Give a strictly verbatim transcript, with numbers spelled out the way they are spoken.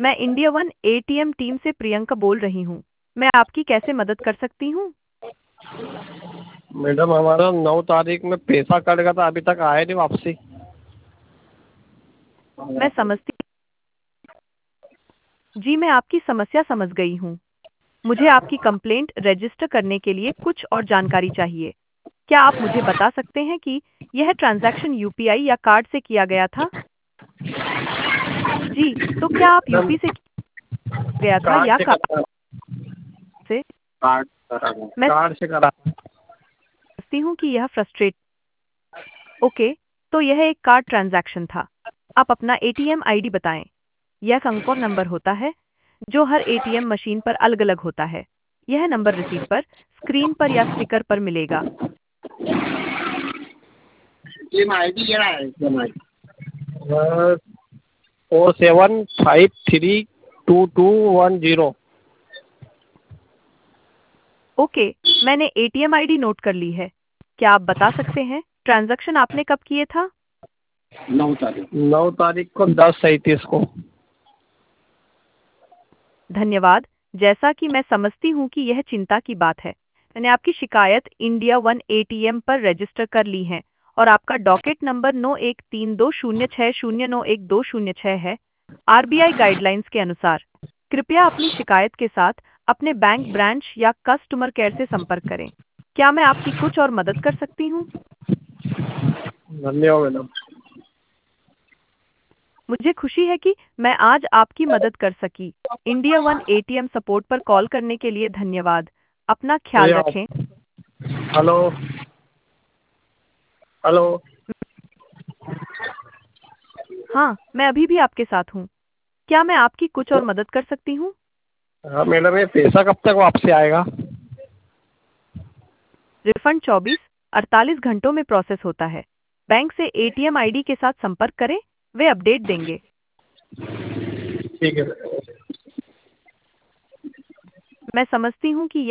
मैं India one ATM team से प्रियंका बोल रही हूँ। मैं आपकी कैसे मदद कर सकती हूँ? मैडम हमारा नौ तारीख में पैसा कट गया था, अभी तक आया नहीं वापसी। मैं समझती जी, मैं आपकी समस्या समझ गई हूँ। मुझे आपकी कंप्लेंट रजिस्टर करने के लिए कुछ और जानकारी चाहिए। क्या आप मुझे बता सकते हैं कि यह ट्रांजैक्शन यूपीआई या कार्ड से किया गया था? जी, तो क्या आप मैडम यूपी से किया गया था कार्ड या से कार्ड करा से? कार्ड करा मैं कार्ड से करा समझती हूँ कि यह फ्रस्ट्रेट ओके, तो यह एक कार्ड ट्रांजैक्शन था। आप अपना एटीएम आईडी बताएं। यह एक अंक और नंबर होता है जो हर एटीएम मशीन पर अलग-अलग होता है। यह नंबर रसीद पर, स्क्रीन पर या स्टिकर पर मिलेगा। एटीएम आईडी क्या है? ATM ID four seven five three two two one zero. Okay, मैंने एटीएम आईडी नोट कर ली है। क्या आप बता सकते हैं ट्रांजैक्शन आपने कब किए था? नौ तारीख नौ तारीख को दस सैंतीस को। धन्यवाद। जैसा कि मैं समझती हूँ कि यह चिंता की बात है, मैंने आपकी शिकायत इंडिया वन एटीएम पर रजिस्टर कर ली है और आपका डॉकेट नंबर नौ एक तीन दो शून्य छः शून्य नौ एक दो शून्य छः है। आरबीआई गाइडलाइंस के अनुसार कृपया अपनी शिकायत के साथ अपने बैंक ब्रांच या कस्टमर केयर से संपर्क करें। क्या मैं आपकी कुछ और मदद कर सकती हूँ? धन्यवाद मैडम। मुझे खुशी है कि मैं आज आपकी मदद कर सकी। इंडिया वन एटीएम सपोर्ट पर कॉल करने के लिए धन्यवाद। अपना ख्याल ये आप रखें। हेलो हेलो हाँ, मैं अभी भी आपके साथ हूँ। क्या मैं आपकी कुछ और मदद कर सकती हूँ? हाँ मैडम, ये पैसा कब तक वापसी आएगा? रिफंड चौबीस अड़तालीस घंटों में प्रोसेस होता है। बैंक से एटीएम आईडी के साथ संपर्क करें, वे अपडेट देंगे। ठीक है। मैं समझती हूँ कि